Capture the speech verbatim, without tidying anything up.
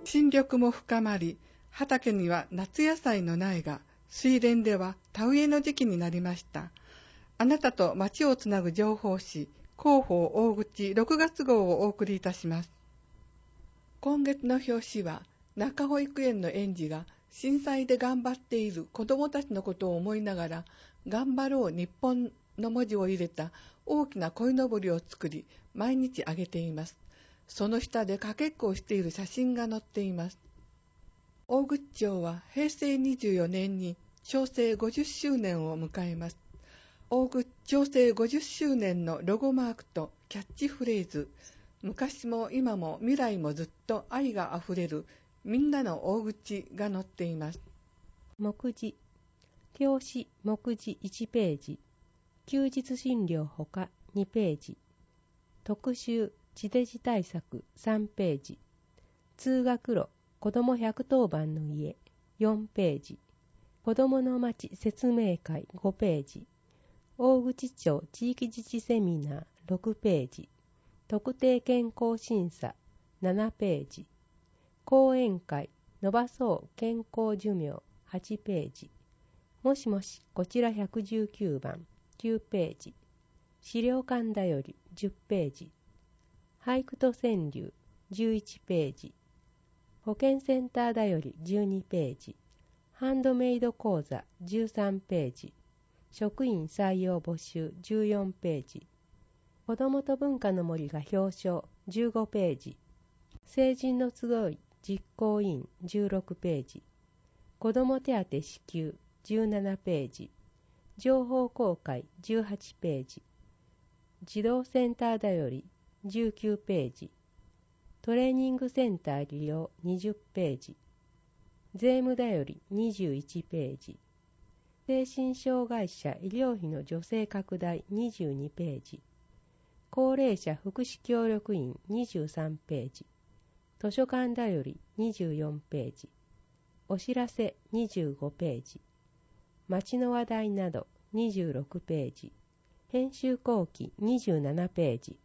新緑も深まり、畑には夏野菜の苗が、水田では田植えの時期になりました。あなたと町をつなぐ情報誌、広報大口ろくがつ号をお送りいたします。今月の表紙は、中保育園の園児が震災で頑張っている子どもたちのことを思いながら、頑張ろう日本の文字を入れた大きな鯉のぼりを作り、毎日あげています。その下でかけっこをしている写真が載っています。大口町はへいせいにじゅうよねんに町政ごじゅっしゅうねんを迎えます。大口町政ごじゅっしゅうねんのロゴマークとキャッチフレーズ、昔も今も未来もずっと愛があふれるみんなの大口が載っています。 目次、表紙目次いちページ、休日診療ほかにページ、特集地デジ対策さんページ、通学路子どもひゃくとおばんの家よんページ、子どもの町説明会ごページ、大口町地域自治セミナーろくページ、特定健康審査ななページ、講演会伸ばそう健康寿命はちページ、もしもしこちらひゃくじゅうきゅうばんきゅうページ、資料館だよりじゅっページ、俳句と川柳じゅういちページ、保健センターだよりじゅうにページ、ハンドメイド講座じゅうさんページ、職員採用募集じゅうよんページ、子どもと文化の森が表彰じゅうごページ、成人の集い実行委員じゅうろくページ、子ども手当支給じゅうななページ、情報公開じゅうはちページ、児童センターだよりじゅうきゅうページ、トレーニングセンター利用にじゅっページ、税務だよりにじゅういちページ、精神障害者医療費の助成拡大にじゅうにページ、高齢者福祉協力員にじゅうさんページ、図書館だよりにじゅうよんページ、お知らせにじゅうごページ、街の話題などにじゅうろくページ、編集後期にじゅうななページ、